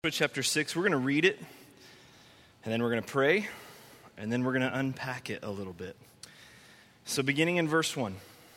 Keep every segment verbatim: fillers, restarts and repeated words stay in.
Chapter six, we're going to read it, and then we're going to pray, and then we're going to unpack it a little bit. So beginning in verse one.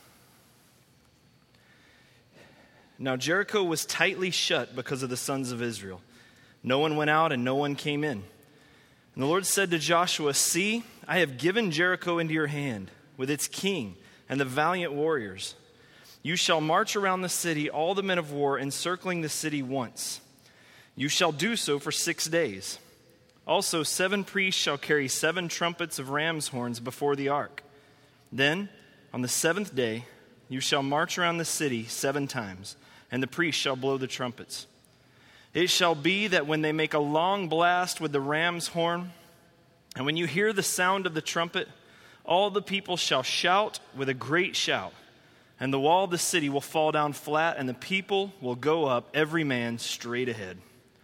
Now Jericho was tightly shut because of the sons of Israel. No one went out and no one came in. And the Lord said to Joshua, "See, I have given Jericho into your hand, with its king and the valiant warriors. You shall march around the city, all the men of war, encircling the city once. You shall do so for six days. Also, seven priests shall carry seven trumpets of ram's horns before the ark. Then, on the seventh day, you shall march around the city seven times, and the priests shall blow the trumpets. It shall be that when they make a long blast with the ram's horn, and when you hear the sound of the trumpet, all the people shall shout with a great shout, and the wall of the city will fall down flat, and the people will go up, every man straight ahead."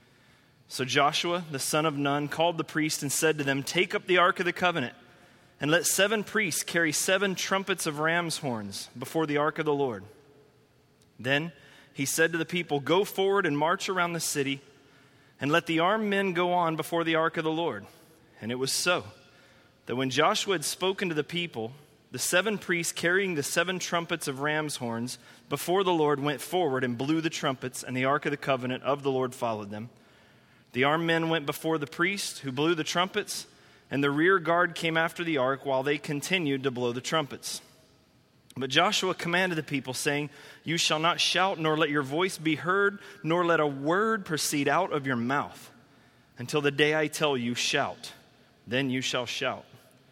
So Joshua, the son of Nun, called the priests and said to them, "Take up the ark of the covenant, and let seven priests carry seven trumpets of ram's horns before the ark of the Lord." Then he said to the people, "Go forward and march around the city, and let the armed men go on before the ark of the Lord." And it was so, that when Joshua had spoken to the people, the seven priests carrying the seven trumpets of ram's horns before the Lord went forward and blew the trumpets, and the ark of the covenant of the Lord followed them. The armed men went before the priests who blew the trumpets, and the rear guard came after the ark while they continued to blow the trumpets. But Joshua commanded the people, saying, "You shall not shout, nor let your voice be heard, nor let a word proceed out of your mouth, until the day I tell you, shout. Then you shall shout."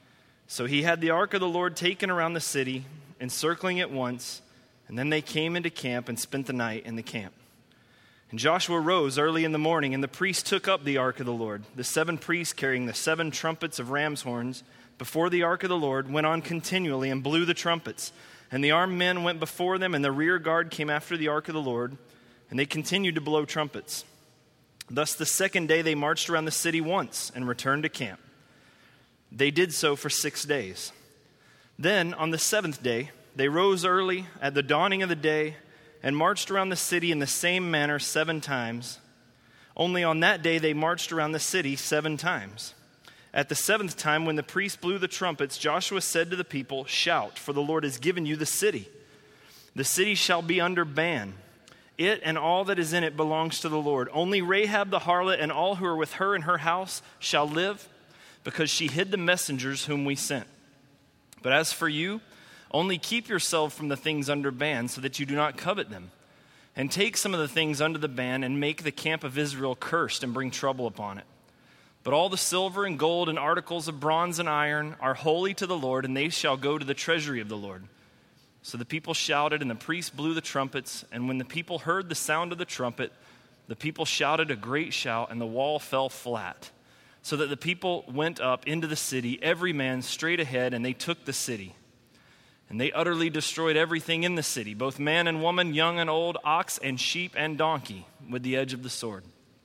So he had the ark of the Lord taken around the city, encircling it once, and then they came into camp and spent the night in the camp. And Joshua rose early in the morning, and the priests took up the ark of the Lord. The seven priests carrying the seven trumpets of ram's horns before the ark of the Lord went on continually and blew the trumpets. And the armed men went before them, and the rear guard came after the ark of the Lord, and they continued to blow trumpets. Thus the second day they marched around the city once and returned to camp. They did so for six days. Then on the seventh day they rose early at the dawning of the day and marched around the city in the same manner seven times. Only on that day they marched around the city seven times. At the seventh time, when the priests blew the trumpets, Joshua said to the people, "Shout, for the Lord has given you the city. The city shall be under ban. It and all that is in it belongs to the Lord. Only Rahab the harlot and all who are with her in her house shall live, because she hid the messengers whom we sent. But as for you, only keep yourself from the things under ban, so that you do not covet them. And take some of the things under the ban, and make the camp of Israel cursed, and bring trouble upon it. But all the silver and gold and articles of bronze and iron are holy to the Lord, and they shall go to the treasury of the Lord." So the people shouted, and the priests blew the trumpets. And when the people heard the sound of the trumpet, the people shouted a great shout, and the wall fell flat, so that the people went up into the city, every man straight ahead, and they took the city. And they utterly destroyed everything in the city, both man and woman, young and old, ox and sheep and donkey, with the edge of the sword.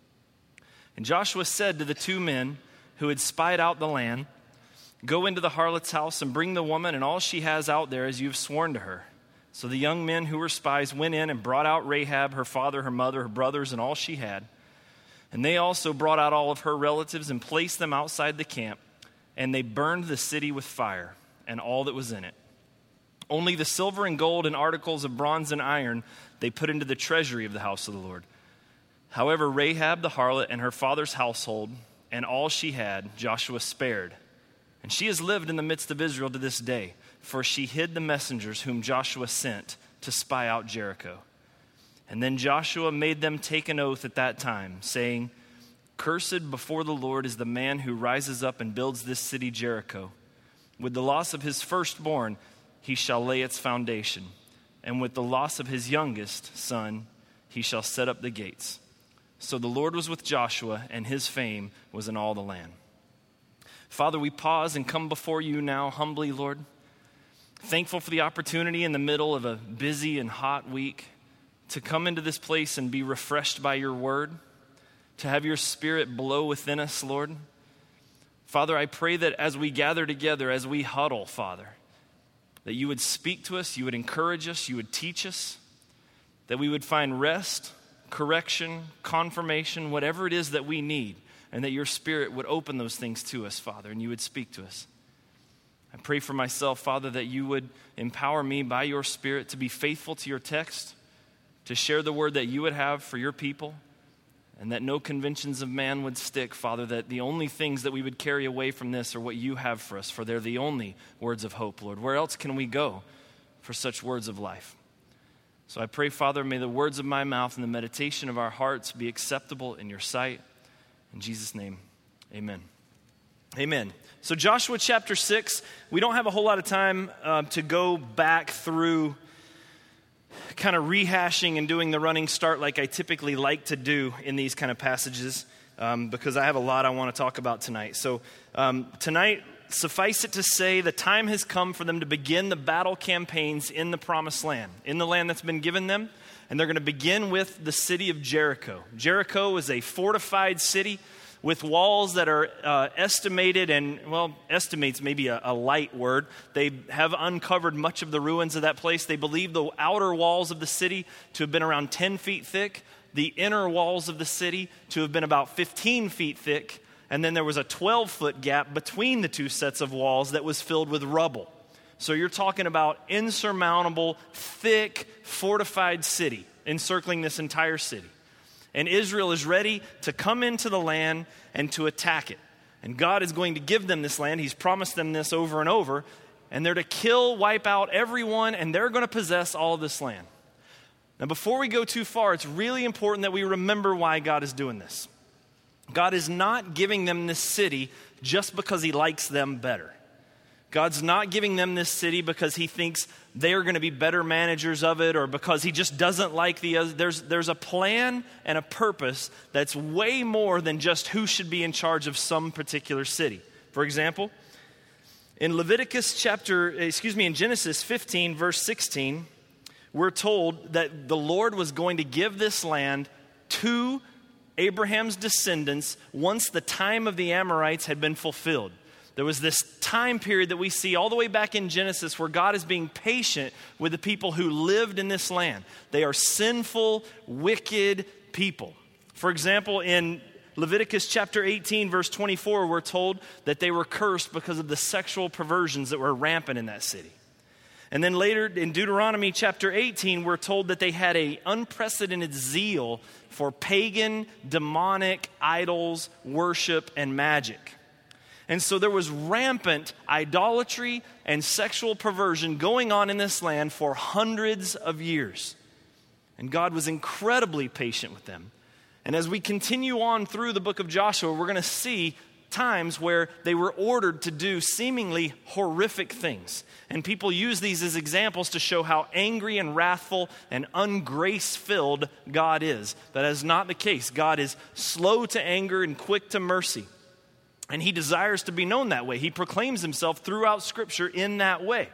And Joshua said to the two men who had spied out the land, "Go into the harlot's house and bring the woman and all she has out there as you have sworn to her." So the young men who were spies went in and brought out Rahab, her father, her mother, her brothers, and all she had. And they also brought out all of her relatives and placed them outside the camp. And they burned the city with fire and all that was in it. Only the silver and gold and articles of bronze and iron they put into the treasury of the house of the Lord. However, Rahab the harlot and her father's household and all she had, Joshua spared. And she has lived in the midst of Israel to this day, for she hid the messengers whom Joshua sent to spy out Jericho. And then Joshua made them take an oath at that time, saying, "Cursed before the Lord is the man who rises up and builds this city Jericho. With the loss of his firstborn, he shall lay its foundation, and with the loss of his youngest son, he shall set up the gates." So the Lord was with Joshua, and his fame was in all the land. Father, we pause and come before you now humbly, Lord, thankful for the opportunity in the middle of a busy and hot week to come into this place and be refreshed by your word, to have your Spirit blow within us, Lord. Father, I pray that as we gather together, as we huddle, Father, that you would speak to us, you would encourage us, you would teach us, that we would find rest correction, confirmation, whatever it is that we need, and that your Spirit would open those things to us, Father, and you would speak to us. I pray for myself, Father, that you would empower me by your Spirit to be faithful to your text, to share the word that you would have for your people, and that no conventions of man would stick, Father, that the only things that we would carry away from this are what you have for us, for they're the only words of hope, Lord. Where else can we go for such words of life? So I pray, Father, may the words of my mouth and the meditation of our hearts be acceptable in your sight. In Jesus' name, amen. Amen. So Joshua chapter six, we don't have a whole lot of time uh, to go back through kind of rehashing and doing the running start like I typically like to do in these kind of passages um, because I have a lot I want to talk about tonight. So um, tonight, suffice it to say, the time has come for them to begin the battle campaigns in the promised land, in the land that's been given them. And they're going to begin with the city of Jericho. Jericho is a fortified city with walls that are uh, estimated, and, well, estimates maybe a, a light word. They have uncovered much of the ruins of that place. They believe the outer walls of the city to have been around ten feet thick, the inner walls of the city to have been about fifteen feet thick, and then there was a twelve-foot gap between the two sets of walls that was filled with rubble. So you're talking about insurmountable, thick, fortified city encircling this entire city. And Israel is ready to come into the land and to attack it. And God is going to give them this land. He's promised them this over and over. And they're to kill, wipe out everyone, and they're going to possess all of this land. Now, before we go too far, it's really important that we remember why God is doing this. God is not giving them this city just because he likes them better. God's not giving them this city because he thinks they are going to be better managers of it or because he just doesn't like the other. There's, there's a plan and a purpose that's way more than just who should be in charge of some particular city. For example, in Leviticus chapter, excuse me, in Genesis fifteen, verse sixteen, we're told that the Lord was going to give this land to Abraham's descendants once the time of the Amorites had been fulfilled. There was this time period that we see all the way back in Genesis where God is being patient with the people who lived in this land. They are sinful, wicked people. For example, in Leviticus chapter eighteen, verse twenty-four, we're told that they were cursed because of the sexual perversions that were rampant in that city. And then later in Deuteronomy chapter eighteen, we're told that they had an unprecedented zeal for pagan, demonic idols, worship, and magic. And so there was rampant idolatry and sexual perversion going on in this land for hundreds of years. And God was incredibly patient with them. And as we continue on through the book of Joshua, we're going to see times where they were ordered to do seemingly horrific things. And people use these as examples to show how angry and wrathful and ungrace-filled God is. That is not the case. God is slow to anger and quick to mercy. And he desires to be known that way. He proclaims himself throughout Scripture in that way.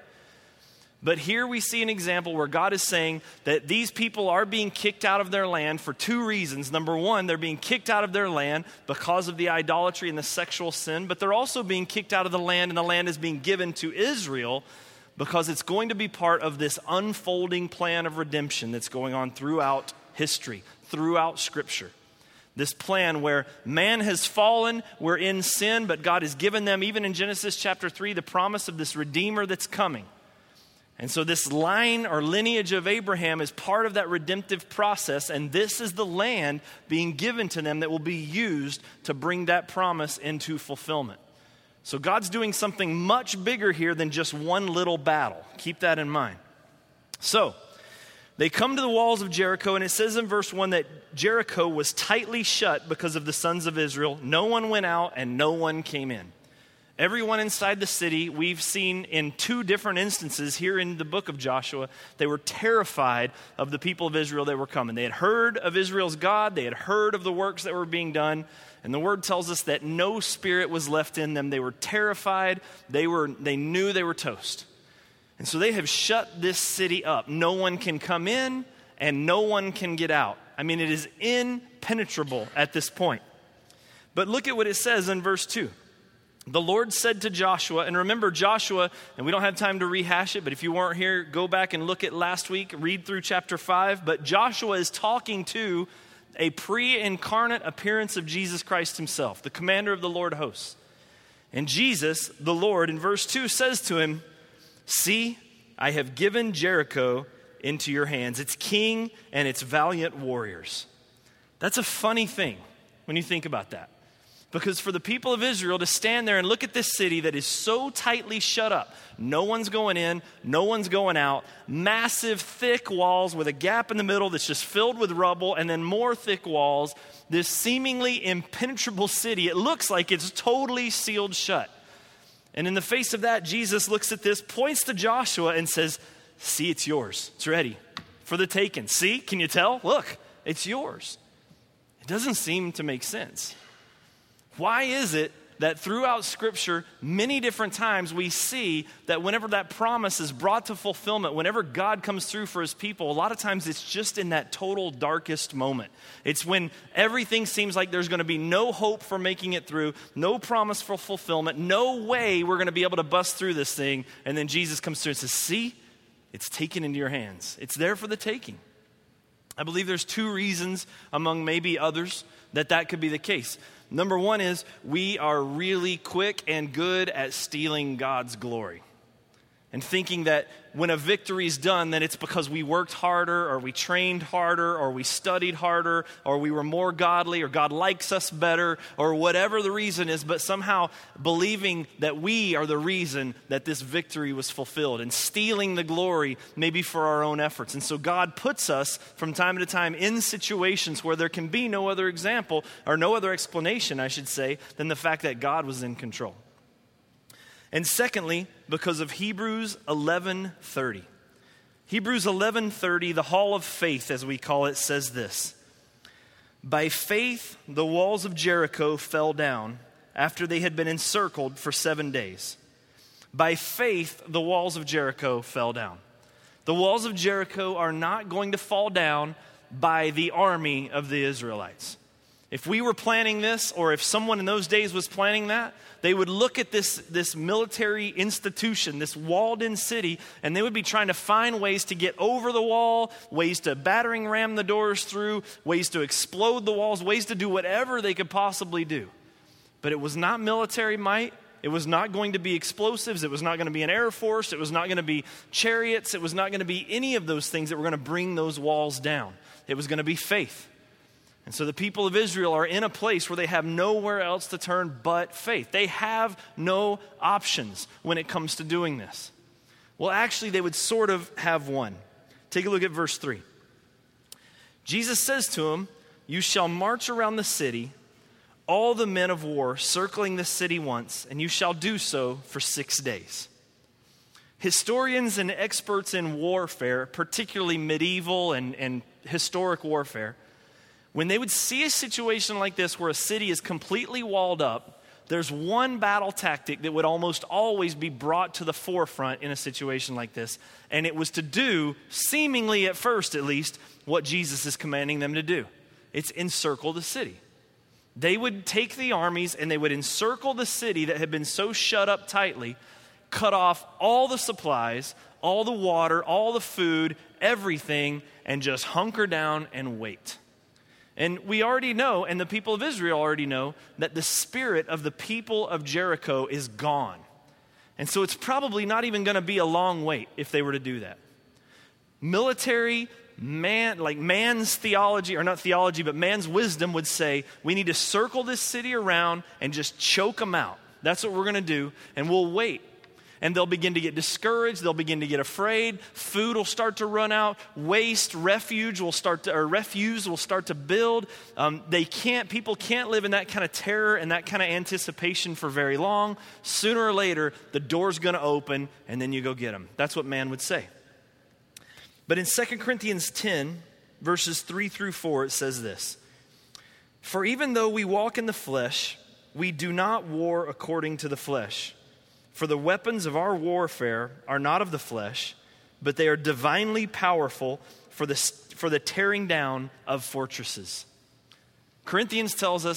But here we see an example where God is saying that these people are being kicked out of their land for two reasons. Number one, they're being kicked out of their land because of the idolatry and the sexual sin, but they're also being kicked out of the land, and the land is being given to Israel because it's going to be part of this unfolding plan of redemption that's going on throughout history, throughout Scripture. This plan where man has fallen, we're in sin, but God has given them, even in Genesis chapter three, the promise of this Redeemer that's coming. And so this line or lineage of Abraham is part of that redemptive process, and this is the land being given to them that will be used to bring that promise into fulfillment. So God's doing something much bigger here than just one little battle. Keep that in mind. So they come to the walls of Jericho, and it says in verse one that Jericho was tightly shut because of the sons of Israel. No one went out and no one came in. Everyone inside the city, we've seen in two different instances here in the book of Joshua, they were terrified of the people of Israel that were coming. They had heard of Israel's God. They had heard of the works that were being done. And the word tells us that no spirit was left in them. They were terrified. They were, they knew they were toast. And so they have shut this city up. No one can come in and no one can get out. I mean, it is impenetrable at this point. But look at what it says in verse two. The Lord said to Joshua, and remember Joshua, and we don't have time to rehash it, but if you weren't here, go back and look at last week, read through chapter five. But Joshua is talking to a pre-incarnate appearance of Jesus Christ himself, the commander of the Lord hosts. And Jesus, the Lord, in verse two says to him, "See, I have given Jericho into your hands, its king and its valiant warriors." That's a funny thing when you think about that. Because for the people of Israel to stand there and look at this city that is so tightly shut up, no one's going in, no one's going out, massive thick walls with a gap in the middle that's just filled with rubble, and then more thick walls, this seemingly impenetrable city, it looks like it's totally sealed shut. And in the face of that, Jesus looks at this, points to Joshua and says, "See, it's yours. It's ready for the taking. See, can you tell? Look, it's yours." It doesn't seem to make sense. Why is it that throughout Scripture, many different times we see that whenever that promise is brought to fulfillment, whenever God comes through for his people, a lot of times it's just in that total darkest moment. It's when everything seems like there's going to be no hope for making it through, no promise for fulfillment, no way we're going to be able to bust through this thing, and then Jesus comes through and says, "See, it's taken into your hands. It's there for the taking." I believe there's two reasons, among maybe others, that that could be the case. Number one is we are really quick and good at stealing God's glory and thinking that when a victory is done, then it's because we worked harder or we trained harder or we studied harder or we were more godly or God likes us better or whatever the reason is, but somehow believing that we are the reason that this victory was fulfilled and stealing the glory maybe for our own efforts. And so God puts us from time to time in situations where there can be no other example or no other explanation, I should say, than the fact that God was in control. And secondly, because of Hebrews eleven thirty. Hebrews eleven thirty, the hall of faith as we call it, says this: "By faith the walls of Jericho fell down after they had been encircled for seven days." By faith the walls of Jericho fell down. The walls of Jericho are not going to fall down by the army of the Israelites. If we were planning this, or if someone in those days was planning that, they would look at this, this military institution, this walled-in city, and they would be trying to find ways to get over the wall, ways to battering ram the doors through, ways to explode the walls, ways to do whatever they could possibly do. But it was not military might. It was not going to be explosives. It was not going to be an air force. It was not going to be chariots. It was not going to be any of those things that were going to bring those walls down. It was going to be faith. And so the people of Israel are in a place where they have nowhere else to turn but faith. They have no options when it comes to doing this. Well, actually, they would sort of have one. Take a look at verse three. Jesus says to them, "You shall march around the city, all the men of war circling the city once, and you shall do so for six days." Historians and experts in warfare, particularly medieval and, and historic warfare, when they would see a situation like this where a city is completely walled up, there's one battle tactic that would almost always be brought to the forefront in a situation like this. And it was to do, seemingly at first at least, what Jesus is commanding them to do. It's encircle the city. They would take the armies and they would encircle the city that had been so shut up tightly, cut off all the supplies, all the water, all the food, everything, and just hunker down and wait. And we already know, and the people of Israel already know, that the spirit of the people of Jericho is gone. And so it's probably not even going to be a long wait if they were to do that. Military, man, like man's theology, or not theology, but man's wisdom would say, we need to circle this city around and just choke them out. That's what we're going to do, and we'll wait. And they'll begin to get discouraged. They'll begin to get afraid. Food will start to run out. Waste, refuge will start to, or refuse will start to build. Um, they can't. People can't live in that kind of terror and that kind of anticipation for very long. Sooner or later, the door's going to open, and then you go get them. That's what man would say. But in Second Corinthians ten, verses three through four, it says this: "For even though we walk in the flesh, we do not war according to the flesh. For the weapons of our warfare are not of the flesh, but they are divinely powerful for the, for the tearing down of fortresses." Corinthians tells us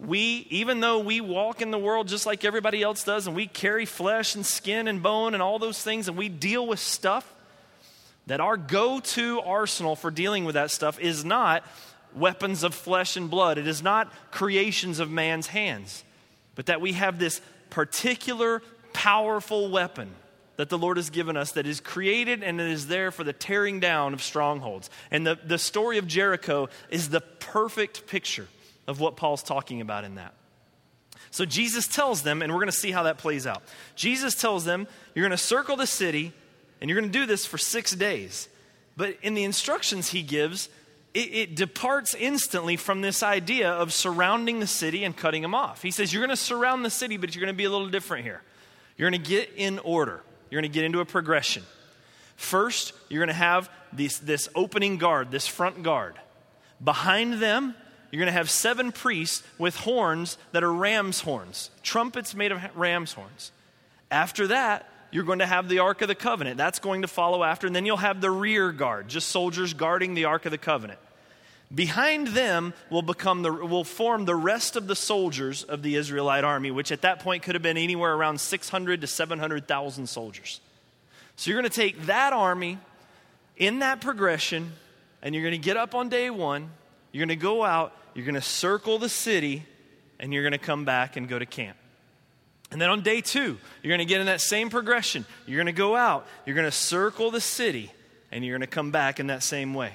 we, even though we walk in the world just like everybody else does, and we carry flesh and skin and bone and all those things, and we deal with stuff, that our go-to arsenal for dealing with that stuff is not weapons of flesh and blood. It is not creations of man's hands, but that we have this particular powerful weapon that the Lord has given us that is created and it is there for the tearing down of strongholds. And the, the story of Jericho is the perfect picture of what Paul's talking about in that. So Jesus tells them, and we're going to see how that plays out. Jesus tells them, you're going to circle the city, and you're going to do this for six days. But in the instructions he gives, it, it departs instantly from this idea of surrounding the city and cutting them off. He says, you're going to surround the city, but you're going to be a little different here. You're going to get in order. You're going to get into a progression. First, you're going to have this, this opening guard, this front guard. Behind them, you're going to have seven priests with horns that are ram's horns, trumpets made of ram's horns. After that, you're going to have the Ark of the Covenant. That's going to follow after, and then you'll have the rear guard, just soldiers guarding the Ark of the Covenant. Behind them will become the will form the rest of the soldiers of the Israelite army, which at that point could have been anywhere around six hundred to seven hundred thousand soldiers. So you're going to take that army in that progression, and you're going to get up on day one, you're going to go out, you're going to circle the city, and you're going to come back and go to camp. And then on day two, you're going to get in that same progression. You're going to go out, you're going to circle the city, and you're going to come back in that same way.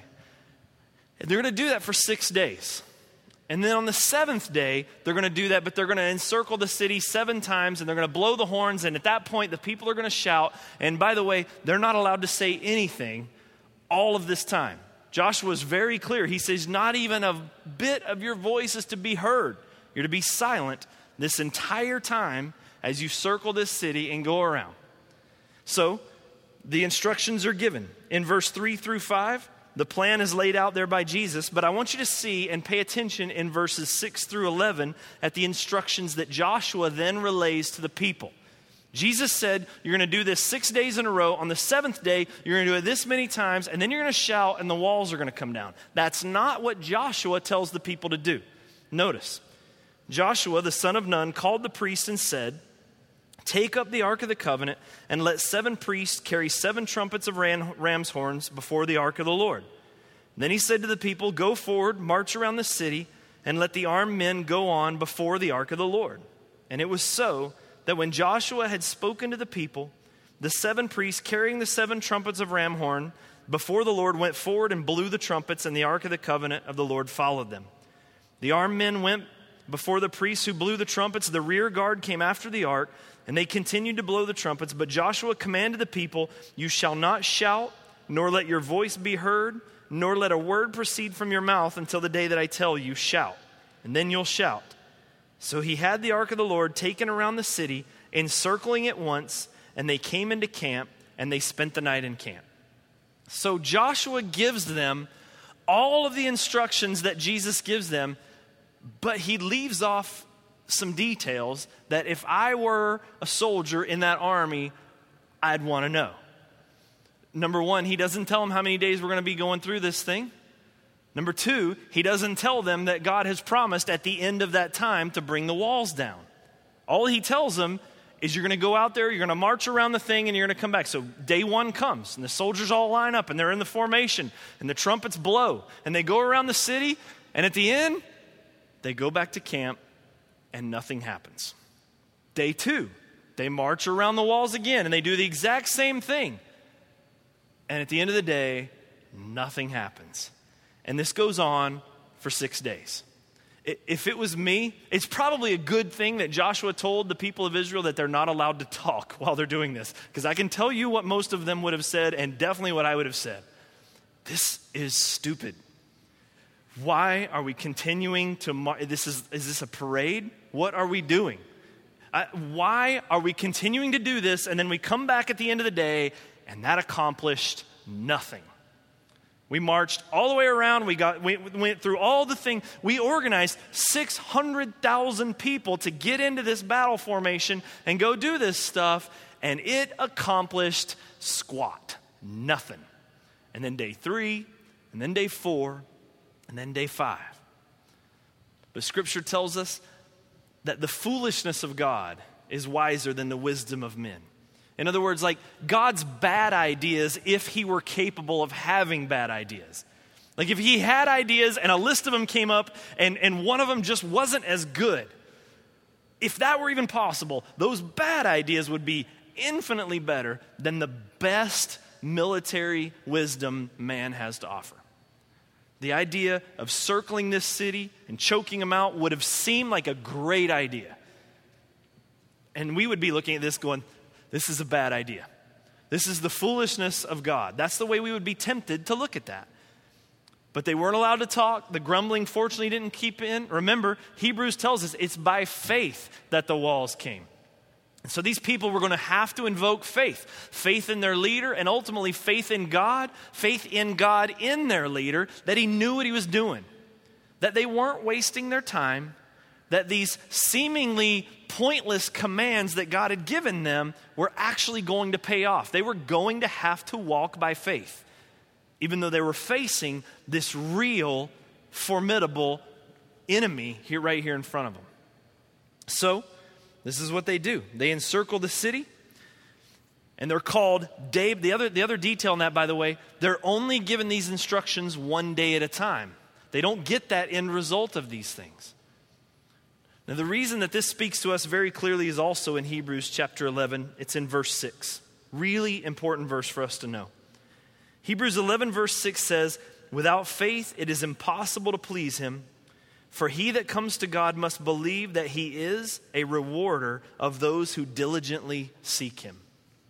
And they're going to do that for six days. And then on the seventh day, they're going to do that, but they're going to encircle the city seven times, and they're going to blow the horns, and at that point, the people are going to shout. And by the way, they're not allowed to say anything all of this time. Joshua is very clear. He says, not even a bit of your voice is to be heard. You're to be silent this entire time as you circle this city and go around. So, the instructions are given. In verse three through five, the plan is laid out there by Jesus, but I want you to see and pay attention in verses six through eleven at the instructions that Joshua then relays to the people. Jesus said, you're going to do this six days in a row. On the seventh day, you're going to do it this many times, and then you're going to shout, and the walls are going to come down. That's not what Joshua tells the people to do. Notice, Joshua, the son of Nun, called the priests and said, take up the Ark of the Covenant, and let seven priests carry seven trumpets of ram, ram's horns before the Ark of the Lord. Then he said to the people, go forward, march around the city, and let the armed men go on before the Ark of the Lord. And it was so that when Joshua had spoken to the people, the seven priests carrying the seven trumpets of ram horn before the Lord went forward and blew the trumpets, and the Ark of the Covenant of the Lord followed them. The armed men went before the priests who blew the trumpets. The rear guard came after the ark, and they continued to blow the trumpets. But Joshua commanded the people, you shall not shout, nor let your voice be heard, nor let a word proceed from your mouth until the day that I tell you, shout. And then you'll shout. So he had the ark of the Lord taken around the city, encircling it once, and they came into camp, and they spent the night in camp. So Joshua gives them all of the instructions that Jesus gives them, but he leaves off some details that if I were a soldier in that army, I'd want to know. Number one, he doesn't tell them how many days we're going to be going through this thing. Number two, he doesn't tell them that God has promised at the end of that time to bring the walls down. All he tells them is you're going to go out there, you're going to march around the thing, and you're going to come back. So day one comes, and the soldiers all line up, and they're in the formation, and the trumpets blow, and they go around the city, and at the end, they go back to camp, and nothing happens. Day two, they march around the walls again, and they do the exact same thing. And at the end of the day, nothing happens. And this goes on for six days. If it was me, it's probably a good thing that Joshua told the people of Israel that they're not allowed to talk while they're doing this. Because I can tell you what most of them would have said, and definitely what I would have said. This is stupid. Why are we continuing to mar- this is is this a parade? What are we doing? Uh, why are we continuing to do this, and then we come back at the end of the day and that accomplished nothing? We marched all the way around. We got we went through all the thing. We organized six hundred thousand people to get into this battle formation and go do this stuff, and it accomplished squat, nothing. And then day three, and then day four, and then day five. But Scripture tells us that the foolishness of God is wiser than the wisdom of men. In other words, like God's bad ideas, if he were capable of having bad ideas. Like if he had ideas and a list of them came up and, and one of them just wasn't as good, if that were even possible, those bad ideas would be infinitely better than the best military wisdom man has to offer. The idea of circling this city and choking them out would have seemed like a great idea. And we would be looking at this going, this is a bad idea. This is the foolishness of God. That's the way we would be tempted to look at that. But they weren't allowed to talk. The grumbling, fortunately, didn't keep in. Remember, Hebrews tells us it's by faith that the walls came. And so these people were going to have to invoke faith. Faith in their leader and ultimately faith in God. Faith in God in their leader, that he knew what he was doing. That they weren't wasting their time. That these seemingly pointless commands that God had given them were actually going to pay off. They were going to have to walk by faith, even though they were facing this real, formidable enemy here, right here in front of them. So, this is what they do. They encircle the city, and they're called day. The other, the other detail in that, by the way, they're only given these instructions one day at a time. They don't get that end result of these things. Now, the reason that this speaks to us very clearly is also in Hebrews chapter eleven. It's in verse six. Really important verse for us to know. Hebrews eleven verse six says, "Without faith it is impossible to please him, for he that comes to God must believe that he is a rewarder of those who diligently seek him."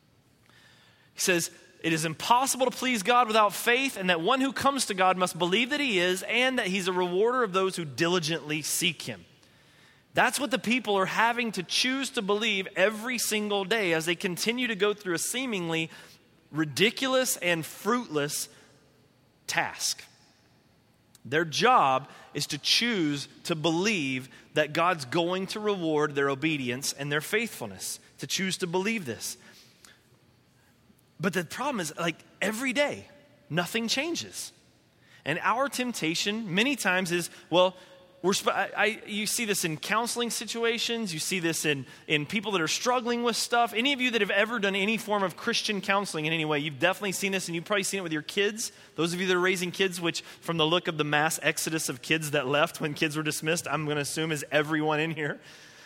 He says, it is impossible to please God without faith, and that one who comes to God must believe that he is, and that he's a rewarder of those who diligently seek him. That's what the people are having to choose to believe every single day as they continue to go through a seemingly ridiculous and fruitless task. Their job is to choose to believe that God's going to reward their obedience and their faithfulness, to choose to believe this. But the problem is, like, every day, nothing changes. And our temptation many times is, well, We're, I, I, you see this in counseling situations. You see this in, in people that are struggling with stuff. Any of you that have ever done any form of Christian counseling in any way, you've definitely seen this, and you've probably seen it with your kids. Those of you that are raising kids, which from the look of the mass exodus of kids that left when kids were dismissed, I'm going to assume is everyone in here.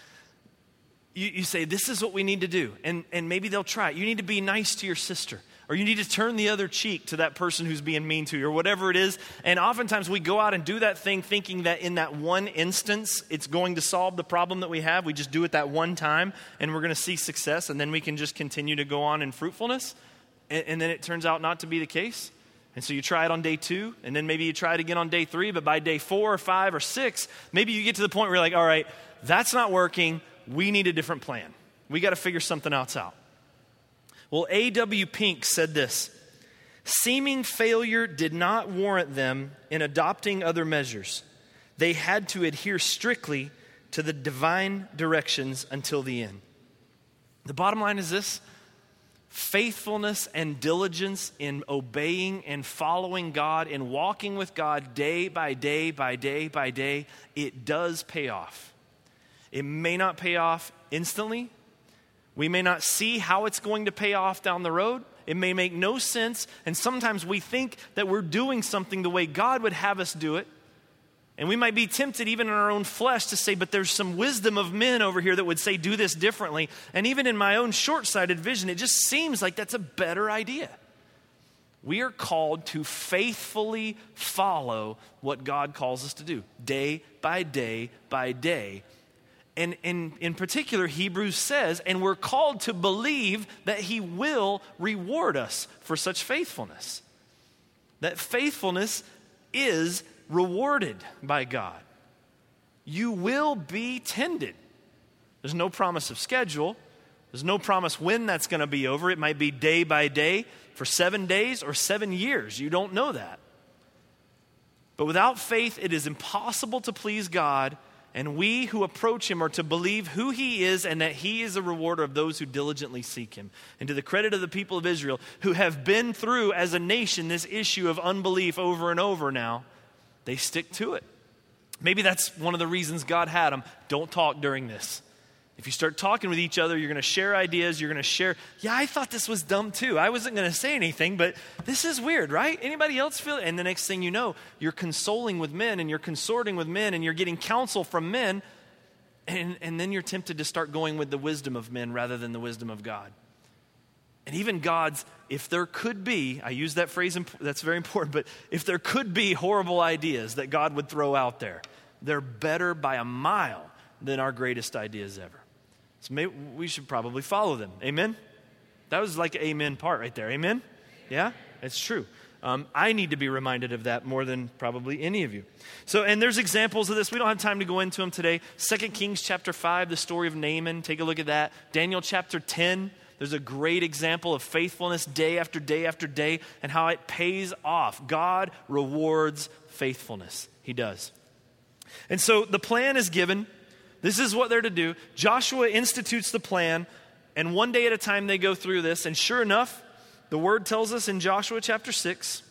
You, you say, this is what we need to do. And, and maybe they'll try it. You need to be nice to your sister. Or you need to turn the other cheek to that person who's being mean to you, or whatever it is. And oftentimes we go out and do that thing thinking that in that one instance, it's going to solve the problem that we have. We just do it that one time, and we're going to see success, and then we can just continue to go on in fruitfulness. And, and then it turns out not to be the case. And so you try it on day two, and then maybe you try it again on day three, but by day four or five or six, maybe you get to the point where you're like, all right, that's not working. We need a different plan. We got to figure something else out. Well, A W Pink said this: seeming failure did not warrant them in adopting other measures. They had to adhere strictly to the divine directions until the end. The bottom line is this: faithfulness and diligence in obeying and following God and walking with God day by day by day by day, it does pay off. It may not pay off instantly. We may not see how it's going to pay off down the road. It may make no sense. And sometimes we think that we're doing something the way God would have us do it. And we might be tempted even in our own flesh to say, but there's some wisdom of men over here that would say do this differently. And even in my own short-sighted vision, it just seems like that's a better idea. We are called to faithfully follow what God calls us to do, day by day by day. And in, in particular, Hebrews says, and we're called to believe that he will reward us for such faithfulness. That faithfulness is rewarded by God. You will be tended. There's no promise of schedule. There's no promise when that's going to be over. It might be day by day for seven days or seven years. You don't know that. But without faith, it is impossible to please God. And we who approach him are to believe who he is and that he is a rewarder of those who diligently seek him. And to the credit of the people of Israel, who have been through as a nation this issue of unbelief over and over now, they stick to it. Maybe that's one of the reasons God had them. Don't talk during this. If you start talking with each other, you're going to share ideas. You're going to share, yeah, I thought this was dumb too. I wasn't going to say anything, but this is weird, right? Anybody else feel it? And the next thing you know, you're consoling with men and you're consorting with men and you're getting counsel from men. And, and then you're tempted to start going with the wisdom of men rather than the wisdom of God. And even God's, if there could be, I use that phrase, that's very important, but if there could be horrible ideas that God would throw out there, they're better by a mile than our greatest ideas ever. So maybe we should probably follow them. Amen? That was like an amen part right there. Amen? Yeah? It's true. Um, I need to be reminded of that more than probably any of you. So, and there's examples of this. We don't have time to go into them today. Second Kings chapter five, the story of Naaman. Take a look at that. Daniel chapter ten. There's a great example of faithfulness day after day after day and how it pays off. God rewards faithfulness. He does. And so the plan is given. This is what they're to do. Joshua institutes the plan, and one day at a time they go through this. And sure enough, the word tells us in Joshua chapter six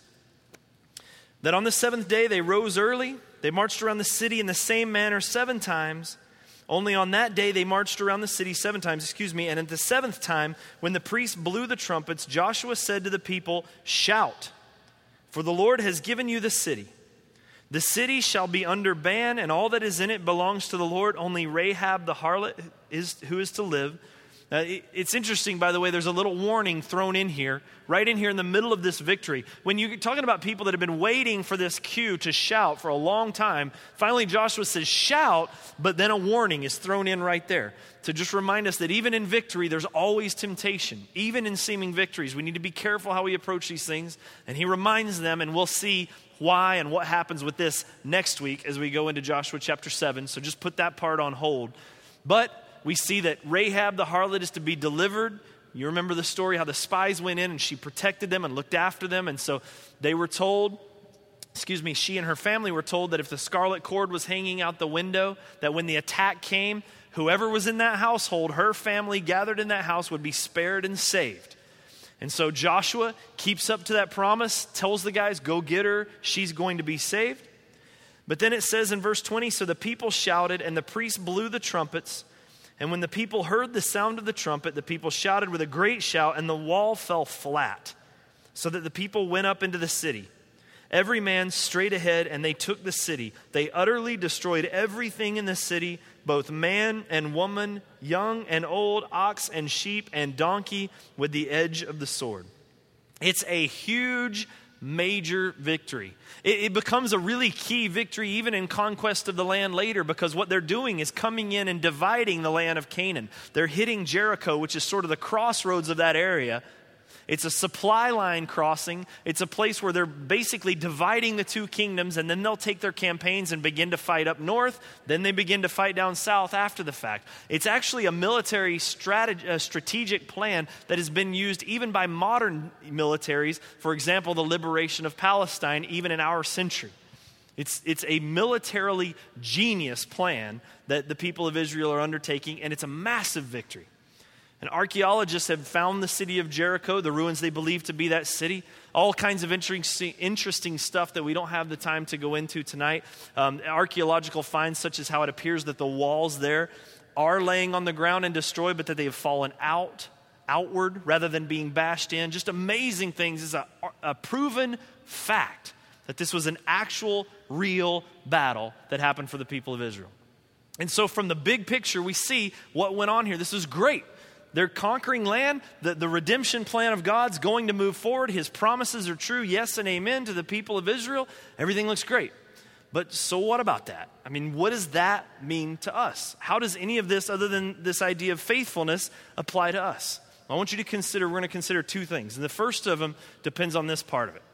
that on the seventh day they rose early. They marched around the city in the same manner seven times. Only on that day they marched around the city seven times, excuse me, and at the seventh time, when the priests blew the trumpets, Joshua said to the people, "Shout, for the Lord has given you the city. The city shall be under ban, and all that is in it belongs to the Lord. Only Rahab the harlot is who is to live." Uh, it, it's interesting, by the way, there's a little warning thrown in here, right in here in the middle of this victory. When you're talking about people that have been waiting for this cue to shout for a long time, finally Joshua says, "Shout," but then a warning is thrown in right there to just remind us that even in victory, there's always temptation. Even in seeming victories, we need to be careful how we approach these things. And he reminds them, and we'll see why and what happens with this next week as we go into Joshua chapter seven. So just put that part on hold. But we see that Rahab the harlot is to be delivered. You remember the story, how the spies went in and she protected them and looked after them. And so they were told, excuse me, she and her family were told that if the scarlet cord was hanging out the window, that when the attack came, whoever was in that household, her family gathered in that house would be spared and saved. And so Joshua keeps up to that promise, tells the guys, go get her, she's going to be saved. But then it says in verse twenty, so the people shouted and the priests blew the trumpets. And when the people heard the sound of the trumpet, the people shouted with a great shout, and the wall fell flat, so that the people went up into the city, every man straight ahead, and they took the city. They utterly destroyed everything in the city, both man and woman, young and old, ox and sheep and donkey, with the edge of the sword. It's a huge, major victory. It, it becomes a really key victory even in conquest of the land later, because what they're doing is coming in and dividing the land of Canaan. They're hitting Jericho, which is sort of the crossroads of that area. It's a supply line crossing. It's a place where they're basically dividing the two kingdoms, and then they'll take their campaigns and begin to fight up north. Then they begin to fight down south after the fact. It's actually a military strateg- a strategic plan that has been used even by modern militaries. For example, the liberation of Palestine, even in our century. It's, it's a militarily genius plan that the people of Israel are undertaking, and it's a massive victory. And archaeologists have found the city of Jericho, the ruins they believe to be that city. All kinds of interesting, interesting stuff that we don't have the time to go into tonight. Um, archaeological finds such as how it appears that the walls there are laying on the ground and destroyed, but that they have fallen out, outward, rather than being bashed in. Just amazing things. It's a, a proven fact that this was an actual, real battle that happened for the people of Israel. And so from the big picture, we see what went on here. This is great. They're conquering land. The, the redemption plan of God's going to move forward. His promises are true, yes and amen, to the people of Israel. Everything looks great. But so what about that? I mean, what does that mean to us? How does any of this, other than this idea of faithfulness, apply to us? I want you to consider, we're going to consider two things. And the first of them depends on this part of it.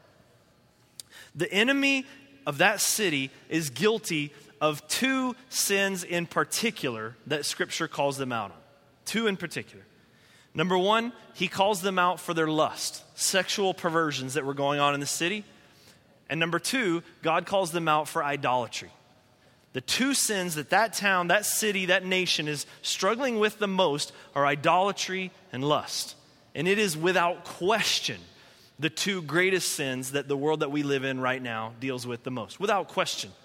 The enemy of that city is guilty of two sins in particular that Scripture calls them out on. Two in particular. Number one, he calls them out for their lust, sexual perversions that were going on in the city. And number two, God calls them out for idolatry. The two sins that that town, that city, that nation is struggling with the most are idolatry and lust. And it is without question the two greatest sins that the world that we live in right now deals with the most. Without question.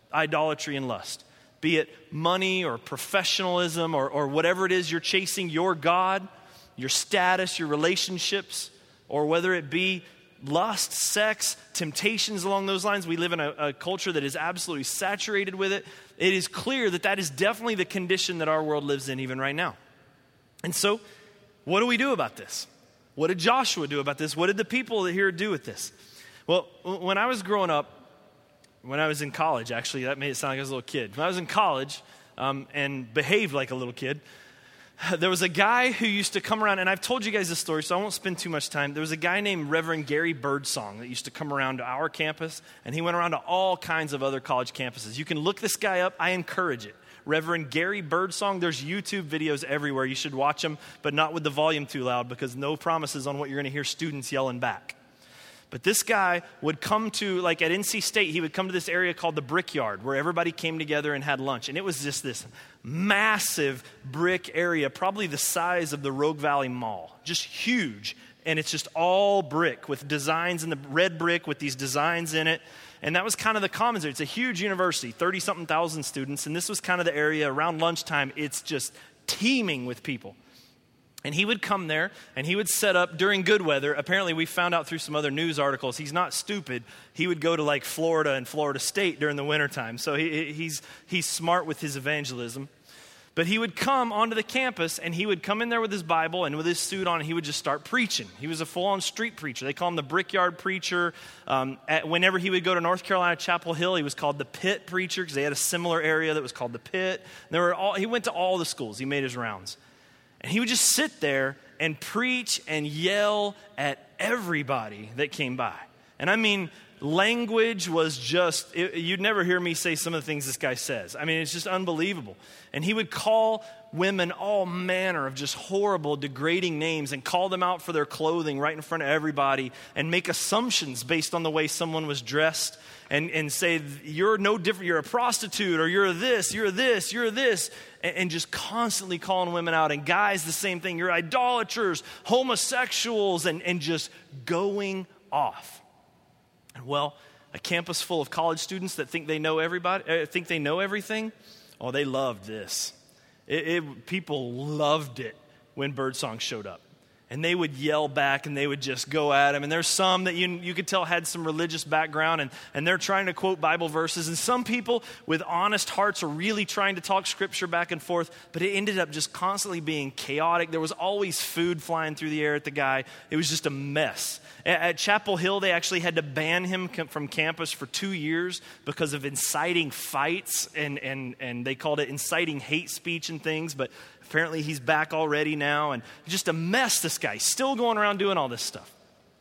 idolatry and lust. Be it money or professionalism or, or whatever it is you're chasing, your God, your status, your relationships, or whether it be lust, sex, temptations along those lines. We live in a, a culture that is absolutely saturated with it. It is clear that that is definitely the condition that our world lives in even right now. And so, what do we do about this? What did Joshua do about this? What did the people here do with this? Well, when I was growing up, when I was in college, actually, that made it sound like I was a little kid. When I was in college um, and behaved like a little kid, there was a guy who used to come around, and I've told you guys this story, so I won't spend too much time. There was a guy named Reverend Gary Birdsong that used to come around to our campus, and he went around to all kinds of other college campuses. You can look this guy up. I encourage it. Reverend Gary Birdsong. There's YouTube videos everywhere. You should watch them, but not with the volume too loud, because no promises on what you're going to hear students yelling back. But this guy would come to, like at N C State, he would come to this area called the Brickyard, where everybody came together and had lunch. And it was just this massive brick area, probably the size of the Rogue Valley Mall, just huge. And it's just all brick with designs in the red brick with these designs in it. And that was kind of the commons area. It's a huge university, thirty-something thousand students. And this was kind of the area around lunchtime. It's just teeming with people. And he would come there, and he would set up during good weather. Apparently, we found out through some other news articles, he's not stupid. He would go to like Florida and Florida State during the wintertime. So he, he's, he's smart with his evangelism. But he would come onto the campus, and he would come in there with his Bible and with his suit on, and he would just start preaching. He was a full-on street preacher. They call him the Brickyard Preacher. Um, at, whenever he would go to North Carolina Chapel Hill, he was called the Pit Preacher because they had a similar area that was called the Pit. There were all, he went to all the schools. He made his rounds. And he would just sit there and preach and yell at everybody that came by. And I mean, language was just, it, you'd never hear me say some of the things this guy says. I mean, it's just unbelievable. And he would call women all manner of just horrible, degrading names and call them out for their clothing right in front of everybody and make assumptions based on the way someone was dressed and, and say, you're no different, you're a prostitute, or you're this, you're this, you're this, and, and just constantly calling women out. And guys, the same thing, you're idolaters, homosexuals, and, and just going off. And well, a campus full of college students that think they know everybody, uh, think they know everything, oh, they loved this. It, it, people loved it when Birdsong showed up. And they would yell back and they would just go at him. And there's some that you, you could tell had some religious background and, and they're trying to quote Bible verses. And some people with honest hearts are really trying to talk scripture back and forth. But it ended up just constantly being chaotic. There was always food flying through the air at the guy. It was just a mess. At, at Chapel Hill, they actually had to ban him from campus for two years because of inciting fights. And, and, and they called it inciting hate speech and things. But apparently he's back already now, and just a mess, this guy. He's still going around doing all this stuff.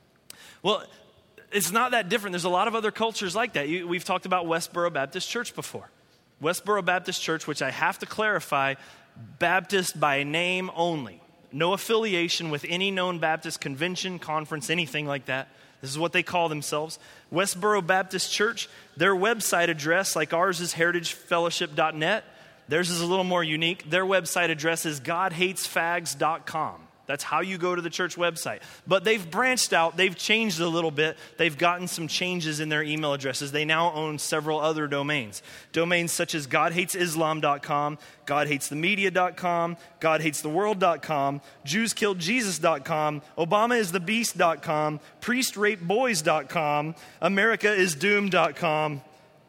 Well, it's not that different. There's a lot of other cultures like that. You, we've talked about Westboro Baptist Church before. Westboro Baptist Church, which I have to clarify, Baptist by name only. No affiliation with any known Baptist convention, conference, anything like that. This is what they call themselves. Westboro Baptist Church, their website address, like ours, is heritage fellowship dot net. Theirs is a little more unique. Their website address is god hates fags dot com. That's how you go to the church website. But they've branched out. They've changed a little bit. They've gotten some changes in their email addresses. They now own several other domains. Domains such as god hates islam dot com, god hates the media dot com, god hates the world dot com, jews killed jesus dot com, obama is the beast dot com, priest raped boys dot com, america is doomed dot com,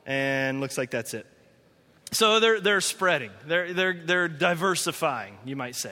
and looks like that's it. So they're they're spreading. They're they're they're diversifying, you might say.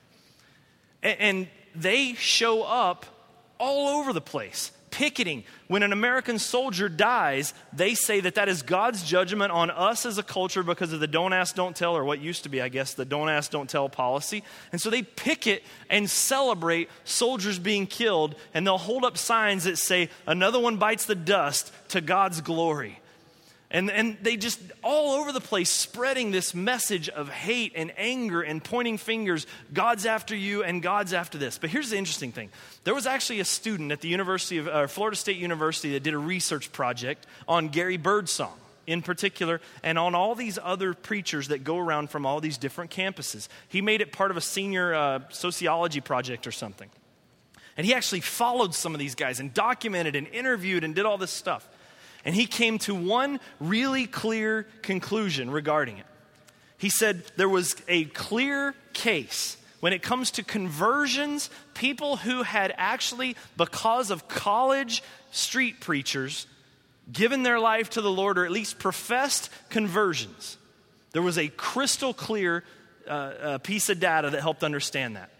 And, and they show up all over the place, picketing. When an American soldier dies, they say that that is God's judgment on us as a culture because of the don't ask, don't tell, or what used to be, I guess, the don't ask, don't tell policy. And so they picket and celebrate soldiers being killed, and they'll hold up signs that say, another one bites the dust to God's glory. And, and they just all over the place spreading this message of hate and anger and pointing fingers. God's after you and God's after this. But here's the interesting thing. There was actually a student at the University of uh, Florida State University that did a research project on Gary Birdsong in particular and on all these other preachers that go around from all these different campuses. He made it part of a senior uh, sociology project or something. And he actually followed some of these guys and documented and interviewed and did all this stuff. And he came to one really clear conclusion regarding it. He said there was a clear case when it comes to conversions, people who had actually, because of college street preachers, given their life to the Lord, or at least professed conversions. There was a crystal clear uh, uh, piece of data that helped understand that.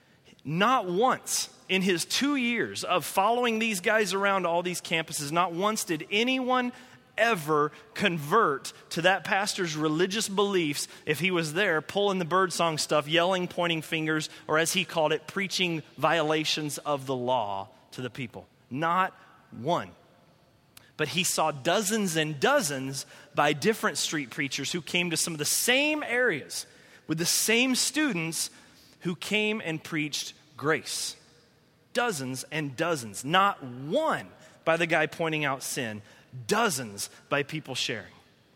Not once in his two years of following these guys around all these campuses, not once did anyone ever convert to that pastor's religious beliefs if he was there pulling the birdsong stuff, yelling, pointing fingers, or as he called it, preaching violations of the law to the people. Not one. But he saw dozens and dozens by different street preachers who came to some of the same areas with the same students who came and preached grace. Dozens and dozens. Not one by the guy pointing out sin. Dozens by people sharing.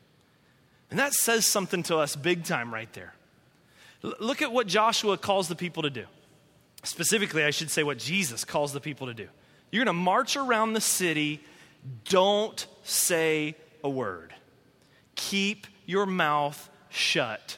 And that says something to us big time right there. L- look at what Joshua calls the people to do. Specifically, I should say what Jesus calls the people to do. You're going to march around the city. Don't say a word. Keep your mouth shut.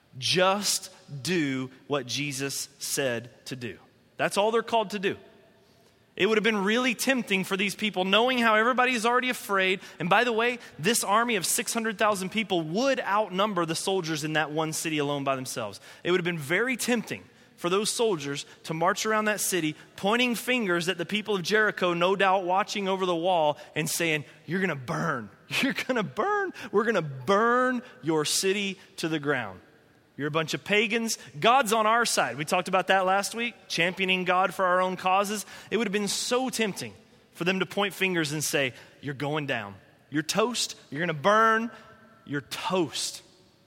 Just do what Jesus said to do. That's all they're called to do. It would have been really tempting for these people, knowing how everybody's already afraid. And by the way, this army of six hundred thousand people would outnumber the soldiers in that one city alone by themselves. It would have been very tempting for those soldiers to march around that city, pointing fingers at the people of Jericho, no doubt watching over the wall and saying, you're going to burn. You're going to burn. We're going to burn your city to the ground. You're a bunch of pagans. God's on our side. We talked about that last week, championing God for our own causes. It would have been so tempting for them to point fingers and say, you're going down. You're toast. You're going to burn. You're toast.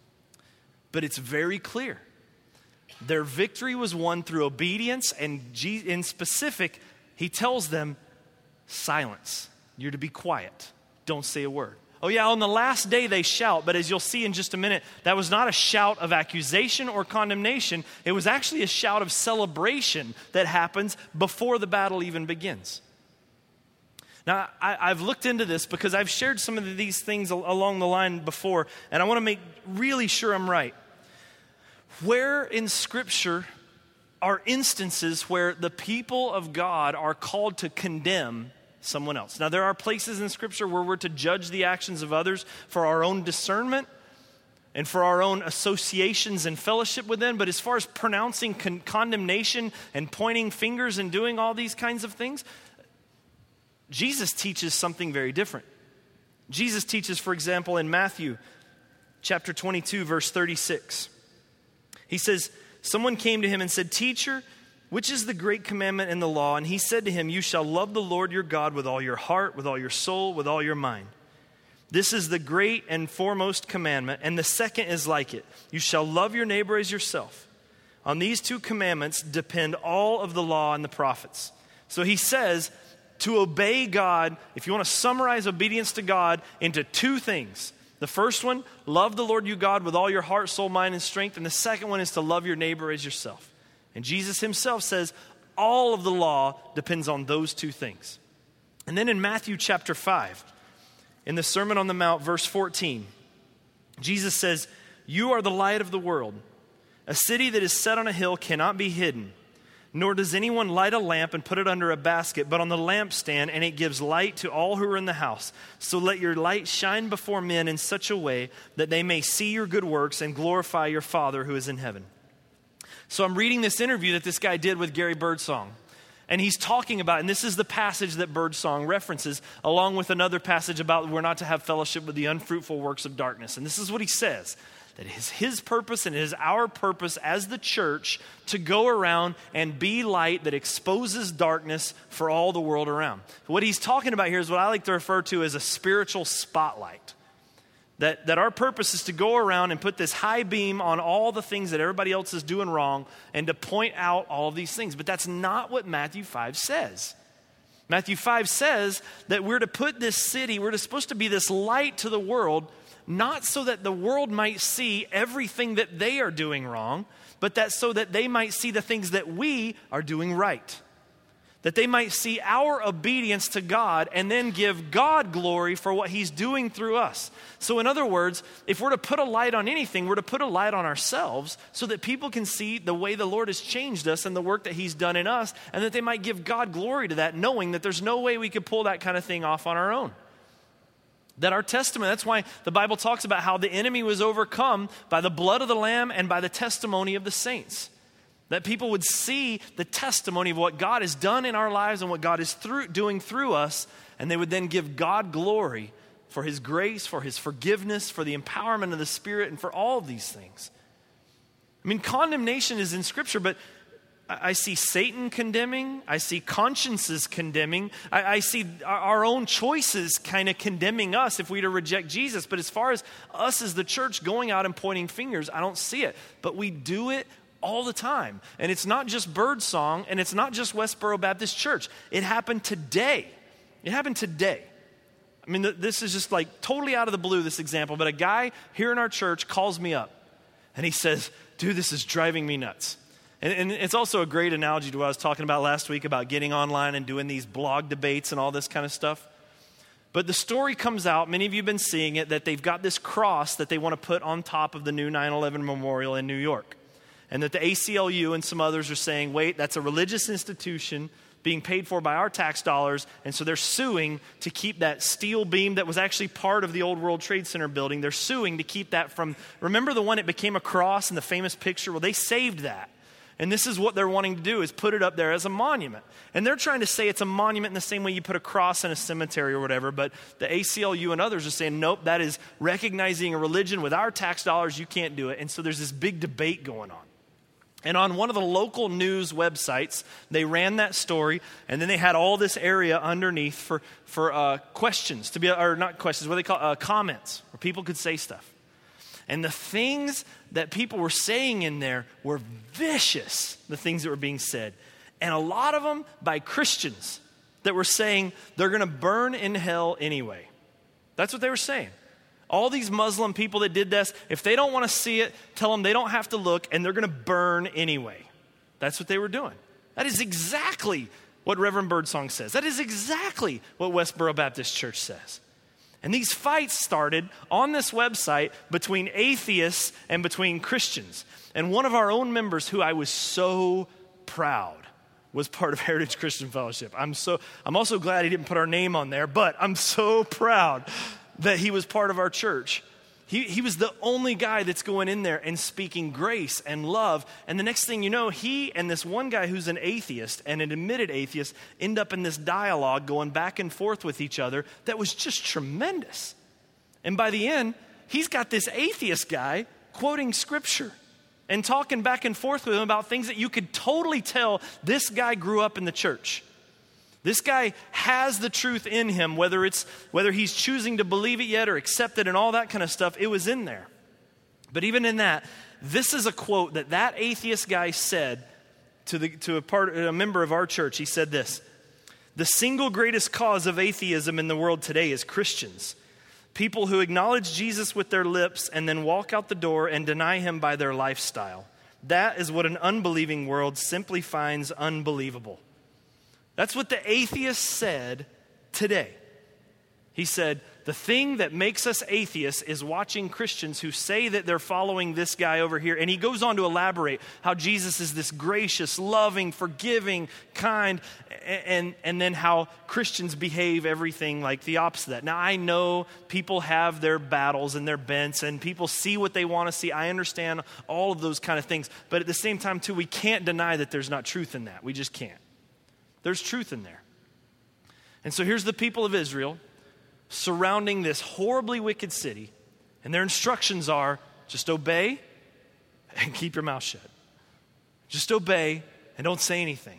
But it's very clear. Their victory was won through obedience, and in specific, he tells them, silence. You're to be quiet. Don't say a word. Oh yeah, on the last day they shout, but as you'll see in just a minute, that was not a shout of accusation or condemnation. It was actually a shout of celebration that happens before the battle even begins. Now, I, I've looked into this because I've shared some of these things al- along the line before, and I want to make really sure I'm right. Where in Scripture are instances where the people of God are called to condemn someone else? Now, there are places in Scripture where we're to judge the actions of others for our own discernment and for our own associations and fellowship with them. But as far as pronouncing con- condemnation and pointing fingers and doing all these kinds of things, Jesus teaches something very different. Jesus teaches, for example, in Matthew chapter twenty-two, verse thirty-six. He says, someone came to him and said, Teacher, which is the great commandment in the law? And he said to him, you shall love the Lord your God with all your heart, with all your soul, with all your mind. This is the great and foremost commandment, and the second is like it. You shall love your neighbor as yourself. On these two commandments depend all of the law and the prophets. So he says, to obey God, if you want to summarize obedience to God into two things. The first one, love the Lord your God with all your heart, soul, mind, and strength. And the second one is to love your neighbor as yourself. And Jesus himself says all of the law depends on those two things. And then in Matthew chapter five, in the Sermon on the Mount, verse fourteen, Jesus says, you are the light of the world. A city that is set on a hill cannot be hidden. Nor does anyone light a lamp and put it under a basket, but on the lampstand, and it gives light to all who are in the house. So let your light shine before men in such a way that they may see your good works and glorify your Father who is in heaven. So I'm reading this interview that this guy did with Gary Birdsong. And he's talking about, and this is the passage that Birdsong references, along with another passage about we're not to have fellowship with the unfruitful works of darkness. And this is what he says. That it is his purpose and it is our purpose as the church to go around and be light that exposes darkness for all the world around. What he's talking about here is what I like to refer to as a spiritual spotlight. That, that our purpose is to go around and put this high beam on all the things that everybody else is doing wrong and to point out all of these things. But that's not what Matthew five says. Matthew five says that we're to put this city, we're supposed to be this light to the world, not so that the world might see everything that they are doing wrong, but that so that they might see the things that we are doing right. that they might see our obedience to God and then give God glory for what he's doing through us. So in other words, if we're to put a light on anything, we're to put a light on ourselves so that people can see the way the Lord has changed us and the work that he's done in us, and that they might give God glory to that, knowing that there's no way we could pull that kind of thing off on our own. That our testimony, that's why the Bible talks about how the enemy was overcome by the blood of the Lamb and by the testimony of the saints. That people would see the testimony of what God has done in our lives and what God is through, doing through us, and they would then give God glory for his grace, for his forgiveness, for the empowerment of the Spirit, and for all of these things. I mean, condemnation is in Scripture, but I, I see Satan condemning. I see consciences condemning. I, I see our, our own choices kind of condemning us if we to reject Jesus. But as far as us as the church going out and pointing fingers, I don't see it. But we do it all the time. And it's not just Birdsong, and it's not just Westboro Baptist Church. It happened today. It happened today. I mean, this is just like totally out of the blue, this example, but a guy here in our church calls me up, and he says, dude, this is driving me nuts. And, and it's also a great analogy to what I was talking about last week about getting online and doing these blog debates and all this kind of stuff. But the story comes out, many of you have been seeing it, that they've got this cross that they want to put on top of the new nine eleven memorial in New York. And that the A C L U and some others are saying, wait, that's a religious institution being paid for by our tax dollars, and so they're suing to keep that steel beam that was actually part of the old World Trade Center building. They're suing to keep that from, remember the one that became a cross in the famous picture? Well, they saved that. And this is what they're wanting to do, is put it up there as a monument. And they're trying to say it's a monument in the same way you put a cross in a cemetery or whatever, but the A C L U and others are saying, nope, that is recognizing a religion with our tax dollars, you can't do it. And so there's this big debate going on. And on one of the local news websites, they ran that story, and then they had all this area underneath for, for uh, questions, to be, or not questions, what they call uh, comments, where people could say stuff. And the things that people were saying in there were vicious, the things that were being said. And a lot of them by Christians that were saying they're going to burn in hell anyway. That's what they were saying. All these Muslim people that did this, if they don't want to see it, tell them they don't have to look, and they're going to burn anyway. That's what they were doing. That is exactly what Reverend Birdsong says. That is exactly what Westboro Baptist Church says. And these fights started on this website between atheists and between Christians. And one of our own members, who I was so proud, was part of Heritage Christian Fellowship. I'm so I'm also glad he didn't put our name on there, but I'm so proud that he was part of our church. He, he was the only guy that's going in there and speaking grace and love. And the next thing you know, he and this one guy who's an atheist and an admitted atheist end up in this dialogue going back and forth with each other that was just tremendous. And by the end, he's got this atheist guy quoting scripture and talking back and forth with him about things that you could totally tell this guy grew up in the church. This guy has the truth in him, whether it's whether he's choosing to believe it yet or accept it and all that kind of stuff, it was in there. But even in that, this is a quote that that atheist guy said to the to a part a member of our church. He said this: "The single greatest cause of atheism in the world today is Christians. People who acknowledge Jesus with their lips and then walk out the door and deny him by their lifestyle. That is what an unbelieving world simply finds unbelievable." That's what the atheist said today. He said, the thing that makes us atheists is watching Christians who say that they're following this guy over here. And he goes on to elaborate how Jesus is this gracious, loving, forgiving, kind, and, and then how Christians behave everything like the opposite of that. Now, I know people have their battles and their bents, and people see what they want to see. I understand all of those kind of things. But at the same time, too, we can't deny that there's not truth in that. We just can't. There's truth in there. And so here's the people of Israel surrounding this horribly wicked city, and their instructions are just obey and keep your mouth shut. Just obey and don't say anything.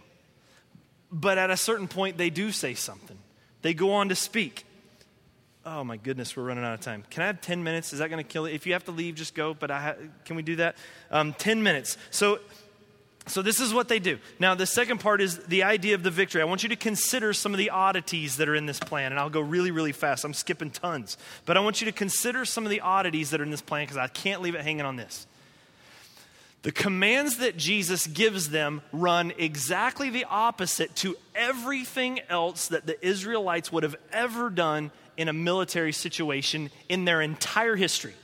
But at a certain point, they do say something. They go on to speak. Oh my goodness, we're running out of time. Can I have ten minutes? Is that going to kill it? If you have to leave, just go. But I ha- can we do that? Um, ten minutes. So So this is what they do. Now, the second part is the idea of the victory. I want you to consider some of the oddities that are in this plan, and I'll go really, really fast. I'm skipping tons. But I want you to consider some of the oddities that are in this plan because I can't leave it hanging on this. The commands that Jesus gives them run exactly the opposite to everything else that the Israelites would have ever done in a military situation in their entire history.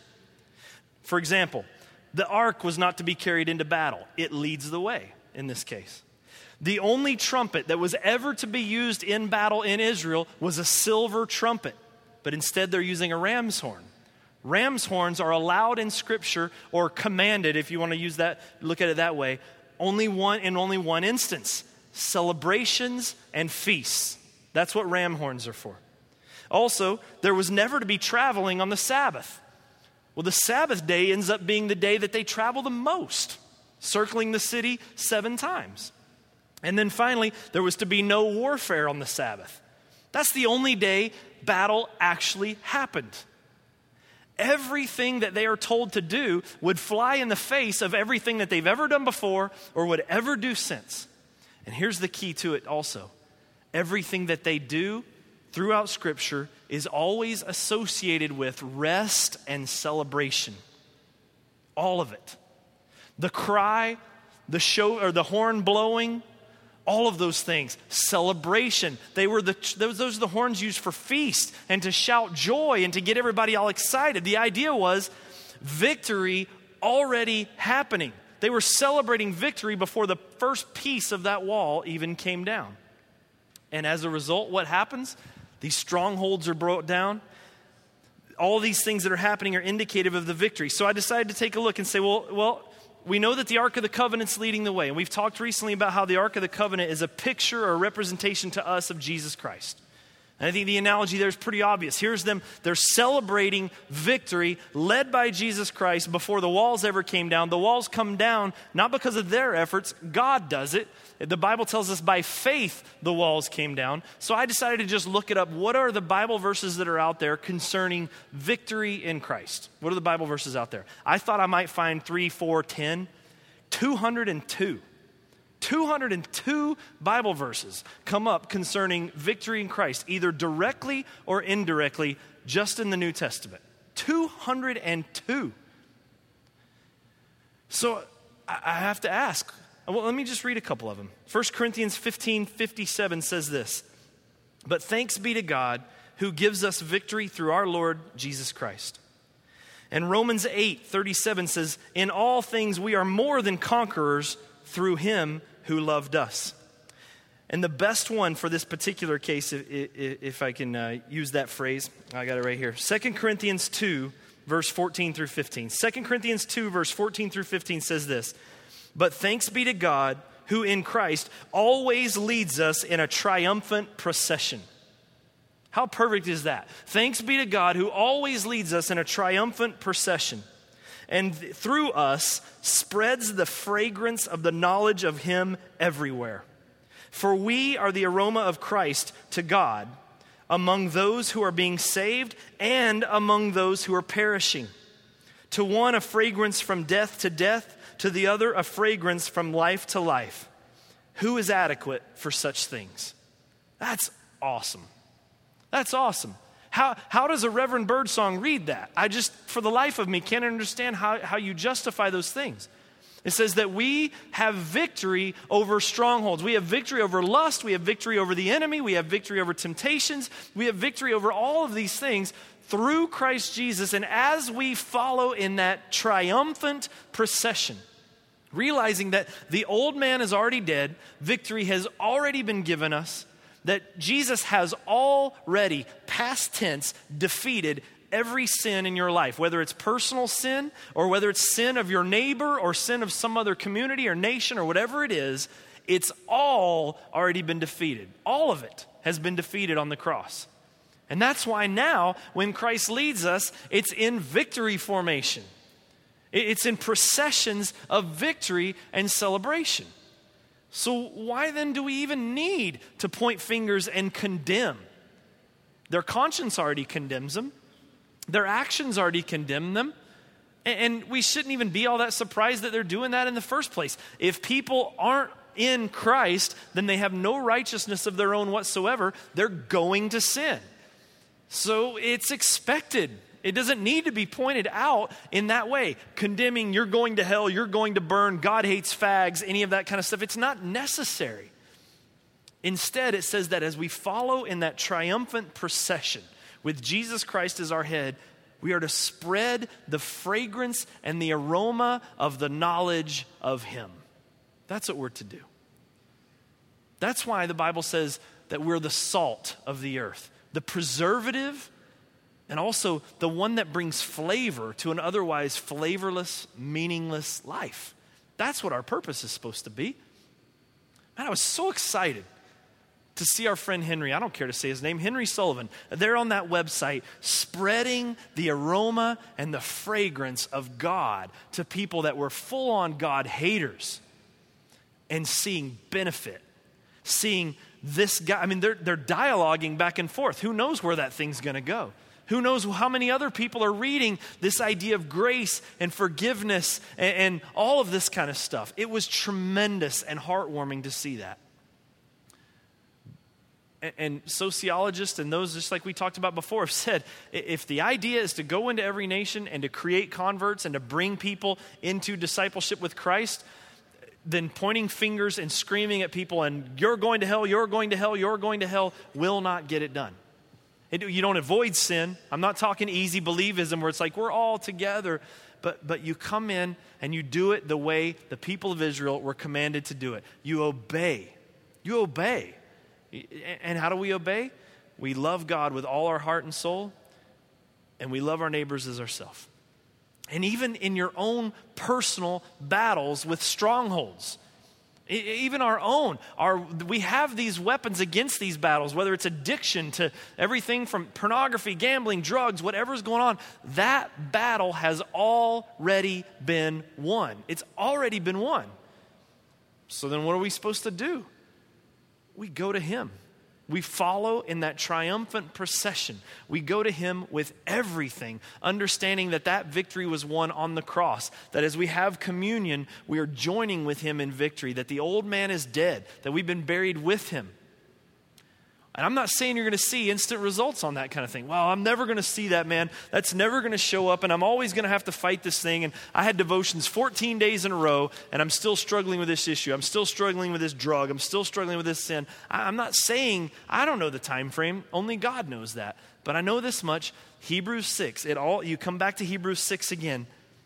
For example, the ark was not to be carried into battle. It leads the way in this case. The only trumpet that was ever to be used in battle in Israel was a silver trumpet, but instead they're using a ram's horn. Ram's horns are allowed in Scripture, or commanded, if you want to use that, look at it that way, only one in only one instance: celebrations and feasts. That's what ram horns are for. Also, there was never to be traveling on the Sabbath. Well, the Sabbath day ends up being the day that they travel the most, circling the city seven times. And then finally, there was to be no warfare on the Sabbath. That's the only day battle actually happened. Everything that they are told to do would fly in the face of everything that they've ever done before or would ever do since. And here's the key to it also. Everything that they do throughout Scripture is always associated with rest and celebration. All of it. The cry, the show, or the horn blowing, all of those things. Celebration. They were the those, those are the horns used for feast and to shout joy and to get everybody all excited. The idea was victory already happening. They were celebrating victory before the first piece of that wall even came down. And as a result, what happens? These strongholds are brought down. All these things that are happening are indicative of the victory. So I decided to take a look and say, well, well, we know that the Ark of the Covenant's leading the way. And we've talked recently about how the Ark of the Covenant is a picture or a representation to us of Jesus Christ. And I think the analogy there is pretty obvious. Here's them, they're celebrating victory led by Jesus Christ before the walls ever came down. The walls come down not because of their efforts, God does it. The Bible tells us by faith the walls came down. So I decided to just look it up. What are the Bible verses that are out there concerning victory in Christ? What are the Bible verses out there? I thought I might find three, four, ten, two hundred two. two hundred two Bible verses come up concerning victory in Christ, either directly or indirectly, just in the New Testament. two hundred two. So I have to ask, well, let me just read a couple of them. First Corinthians fifteen fifty-seven says this: "But thanks be to God who gives us victory through our Lord Jesus Christ." And Romans eight thirty-seven says, "In all things we are more than conquerors through him who loved us." And the best one for this particular case, if, if I can uh, use that phrase, I got it right here. Second Corinthians two, verse fourteen through fifteen. Second Corinthians two, verse fourteen through fifteen says this: "But thanks be to God who in Christ always leads us in a triumphant procession." How perfect is that? Thanks be to God who always leads us in a triumphant procession, and through us spreads the fragrance of the knowledge of him everywhere. For we are the aroma of Christ to God among those who are being saved and among those who are perishing. To one a fragrance from death to death, to the other a fragrance from life to life. Who is adequate for such things? That's awesome. That's awesome. How, how does a Reverend Birdsong read that? I just, for the life of me, can't understand how, how you justify those things. It says that we have victory over strongholds. We have victory over lust. We have victory over the enemy. We have victory over temptations. We have victory over all of these things through Christ Jesus. And as we follow in that triumphant procession, realizing that the old man is already dead, victory has already been given us, that Jesus has already, past tense, defeated every sin in your life, whether it's personal sin or whether it's sin of your neighbor or sin of some other community or nation or whatever it is, it's all already been defeated. All of it has been defeated on the cross. And that's why now, when Christ leads us, it's in victory formation. It's in processions of victory and celebration. So why then do we even need to point fingers and condemn? Their conscience already condemns them. Their actions already condemn them. And we shouldn't even be all that surprised that they're doing that in the first place. If people aren't in Christ, then they have no righteousness of their own whatsoever. They're going to sin. So it's expected. It doesn't need to be pointed out in that way, condemning, you're going to hell, you're going to burn, God hates fags, any of that kind of stuff. It's not necessary. Instead, it says that as we follow in that triumphant procession with Jesus Christ as our head, we are to spread the fragrance and the aroma of the knowledge of him. That's what we're to do. That's why the Bible says that we're the salt of the earth, the preservative, and also the one that brings flavor to an otherwise flavorless, meaningless life. That's what our purpose is supposed to be. Man, I was so excited to see our friend Henry, I don't care to say his name, Henry Sullivan, they're on that website spreading the aroma and the fragrance of God to people that were full-on God haters and seeing benefit, seeing this guy. I mean, they're, they're dialoguing back and forth. Who knows where that thing's going to go? Who knows how many other people are reading this idea of grace and forgiveness and, and all of this kind of stuff. It was tremendous and heartwarming to see that. And sociologists and those, just like we talked about before, have said, if the idea is to go into every nation and to create converts and to bring people into discipleship with Christ, then pointing fingers and screaming at people and you're going to hell, you're going to hell, you're going to hell will not get it done. It, you don't avoid sin. I'm not talking easy believism where it's like we're all together, but, but you come in and you do it the way the people of Israel were commanded to do it. You obey. You obey. And how do we obey? We love God with all our heart and soul, and we love our neighbors as ourselves. And even in your own personal battles with strongholds, even our own, our, we have these weapons against these battles, whether it's addiction to everything from pornography, gambling, drugs, whatever's going on. That battle has already been won. It's already been won. So then what are we supposed to do? We go to him. We follow in that triumphant procession. We go to him with everything, understanding that that victory was won on the cross. That as we have communion, we are joining with him in victory. That the old man is dead. That we've been buried with him. And I'm not saying you're going to see instant results on that kind of thing. Well, I'm never going to see that, man. That's never going to show up, and I'm always going to have to fight this thing. And I had devotions fourteen days in a row, and I'm still struggling with this issue. I'm still struggling with this drug. I'm still struggling with this sin. I'm not saying, I don't know the time frame. Only God knows that. But I know this much. Hebrews six, it all, you come back to Hebrews six again.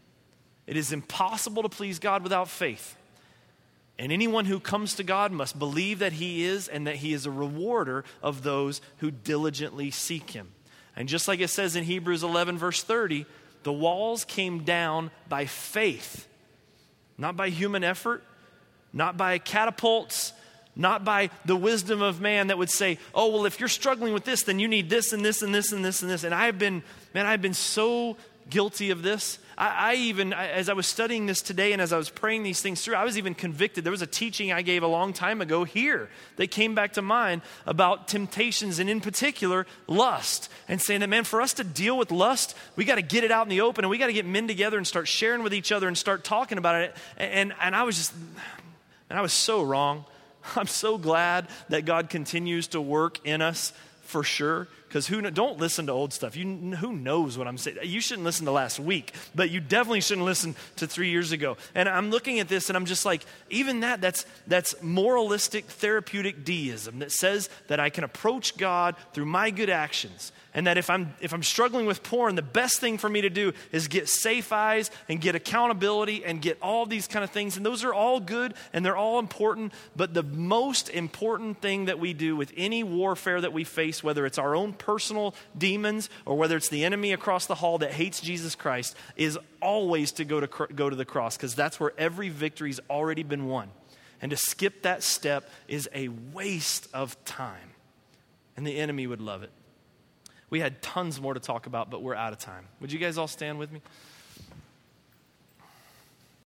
It is impossible to please God without faith. And anyone who comes to God must believe that he is and that he is a rewarder of those who diligently seek him. And just like it says in Hebrews eleven verse thirty, the walls came down by faith, not by human effort, not by catapults, not by the wisdom of man that would say, oh, well, if you're struggling with this, then you need this and this and this and this and this. And I've been, man, I've been so guilty of this. I, I even, I, as I was studying this today and as I was praying these things through, I was even convicted. There was a teaching I gave a long time ago here that came back to mind about temptations and in particular, lust. And saying that, man, for us to deal with lust, we got to get it out in the open and we got to get men together and start sharing with each other and start talking about it. And, and, and I was just, and I was so wrong. I'm so glad that God continues to work in us for sure. Because who don't listen to old stuff. You, who knows what I'm saying? You shouldn't listen to last week, but you definitely shouldn't listen to three years ago. And I'm looking at this and I'm just like, even that, that's, that's moralistic therapeutic deism that says that I can approach God through my good actions. And that if I'm if I'm struggling with porn, the best thing for me to do is get safe eyes and get accountability and get all these kind of things. And those are all good and they're all important. But the most important thing that we do with any warfare that we face, whether it's our own personal demons or whether it's the enemy across the hall that hates Jesus Christ, is always to go to go to the cross, because that's where every victory's already been won. And to skip that step is a waste of time. And the enemy would love it. We had tons more to talk about, but we're out of time. Would you guys all stand with me?